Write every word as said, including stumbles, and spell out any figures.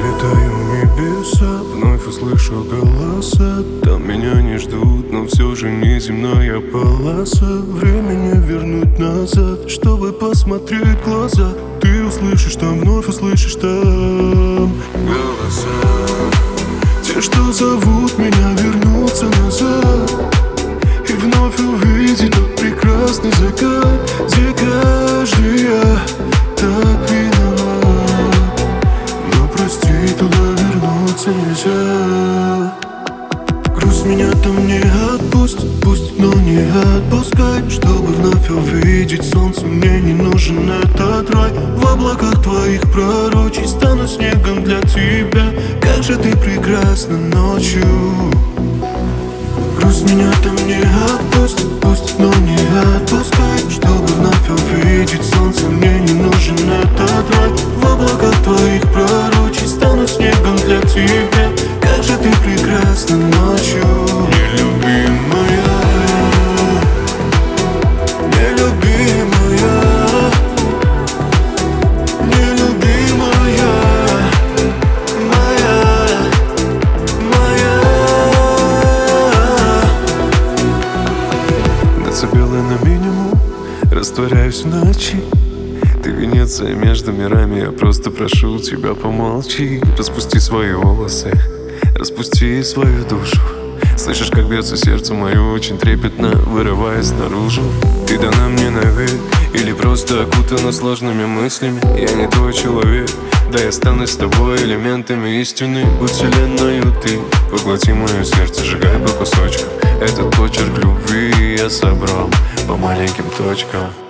Летаю в небеса, вновь услышу голоса. Там меня не ждут, но все же не земная полоса. Время не вернуть назад, чтобы посмотреть в глаза. Ты услышишь там, вновь услышишь там голоса. Те, что зовут меня вернуться назад и вновь увидеть тот прекрасный закат, где каждый я так виноват. Но прости, туда вернуться нельзя. Грусть меня там не отпустит, пусть, но не отпускай. Чтобы вновь увидеть солнце, мне не нужен этот рай. В облаках твоих пророчий стану снегом для тебя. Как же ты прекрасна ночью. Грусть меня там не отпустит, пусть, но не отпускай. Чтобы вновь увидеть солнце, мне не нужен этот рай. В облаках твоих пророчий стану снегом для тебя. Как же ты прекрасна ночью. Нелюбимая, нелюбимая, нелюбимая, моя, моя. Децибелы на минимум, растворяюсь в ночи. Ты Венеция между мирами, я просто прошу тебя, помолчи. Распусти свои волосы, распусти свою душу. Слышишь, как бьется сердце мое очень трепетно, вырываясь наружу. Ты дана мне навек или просто окутана сложными мыслями. Я не твой человек, да я стану с тобой элементами истины. Будь вселенною ты, поглоти мое сердце, сжигай по кусочкам. Этот почерк любви я собрал по маленьким точкам.